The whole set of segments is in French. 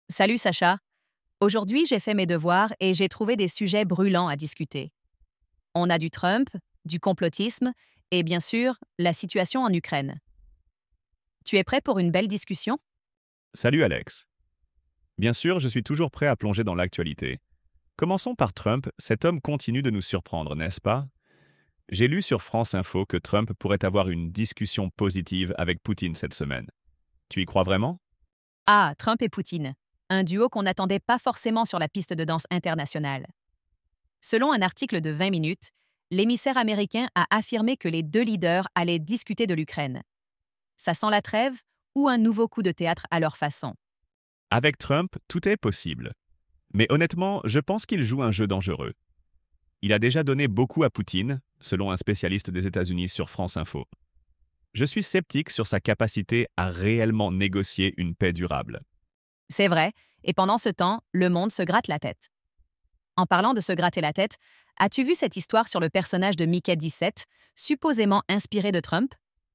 Salut Sacha. Aujourd'hui, j'ai fait mes devoirs et j'ai trouvé des sujets brûlants à discuter. On a du Trump, du complotisme et bien sûr, la situation en Ukraine. Tu es prêt pour une belle discussion? Salut Alex. Bien sûr, je suis toujours prêt à plonger dans l'actualité. Commençons par Trump, cet homme continue de nous surprendre, n'est-ce pas? J'ai lu sur France Info que Trump pourrait avoir une discussion positive avec Poutine cette semaine. Tu y crois vraiment? Ah, Trump et Poutine. Un duo qu'on n'attendait pas forcément sur la piste de danse internationale. Selon un article de 20 minutes, l'émissaire américain a affirmé que les deux leaders allaient discuter de l'Ukraine. Ça sent la trêve ou un nouveau coup de théâtre à leur façon? Avec Trump, tout est possible. Mais honnêtement, je pense qu'il joue un jeu dangereux. Il a déjà donné beaucoup à Poutine, selon un spécialiste des États-Unis sur France Info. Je suis sceptique sur sa capacité à réellement négocier une paix durable. C'est vrai, et pendant ce temps, le monde se gratte la tête. En parlant de se gratter la tête, as-tu vu cette histoire sur le personnage de Mickey 17, supposément inspiré de Trump?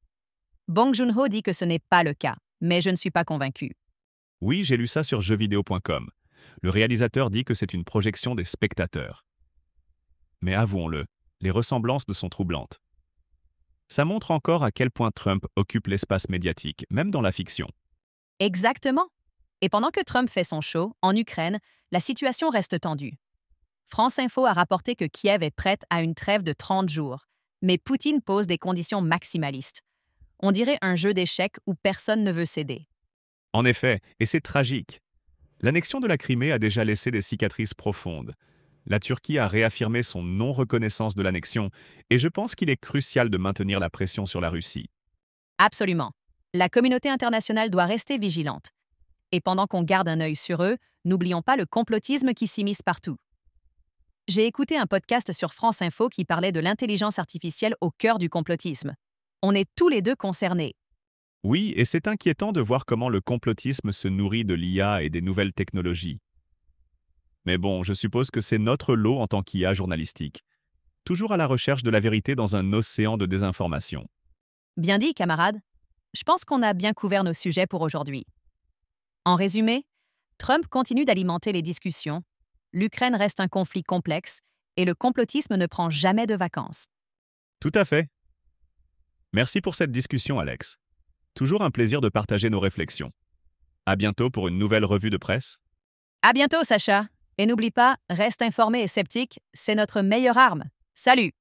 Bong Joon-ho dit que ce n'est pas le cas, mais je ne suis pas convaincu. Oui, j'ai lu ça sur jeuxvideo.com. Le réalisateur dit que c'est une projection des spectateurs. Mais avouons-le, les ressemblances sont troublantes. Ça montre encore à quel point Trump occupe l'espace médiatique, même dans la fiction. Exactement. Et pendant que Trump fait son show, en Ukraine, la situation reste tendue. France Info a rapporté que Kiev est prête à une trêve de 30 jours, mais Poutine pose des conditions maximalistes. On dirait un jeu d'échecs où personne ne veut céder. En effet, et c'est tragique. L'annexion de la Crimée a déjà laissé des cicatrices profondes. La Turquie a réaffirmé son non-reconnaissance de l'annexion, et je pense qu'il est crucial de maintenir la pression sur la Russie. Absolument. La communauté internationale doit rester vigilante. Et pendant qu'on garde un œil sur eux, n'oublions pas le complotisme qui s'immisce partout. J'ai écouté un podcast sur France Info qui parlait de l'intelligence artificielle au cœur du complotisme. On est tous les deux concernés. Oui, et c'est inquiétant de voir comment le complotisme se nourrit de l'IA et des nouvelles technologies. Mais bon, je suppose que c'est notre lot en tant qu'IA journalistique. Toujours à la recherche de la vérité dans un océan de désinformation. Bien dit, camarades. Je pense qu'on a bien couvert nos sujets pour aujourd'hui. En résumé, Trump continue d'alimenter les discussions, l'Ukraine reste un conflit complexe et le complotisme ne prend jamais de vacances. Tout à fait. Merci pour cette discussion, Alex. Toujours un plaisir de partager nos réflexions. À bientôt pour une nouvelle revue de presse. À bientôt, Sacha. Et n'oublie pas, reste informé et sceptique, c'est notre meilleure arme. Salut!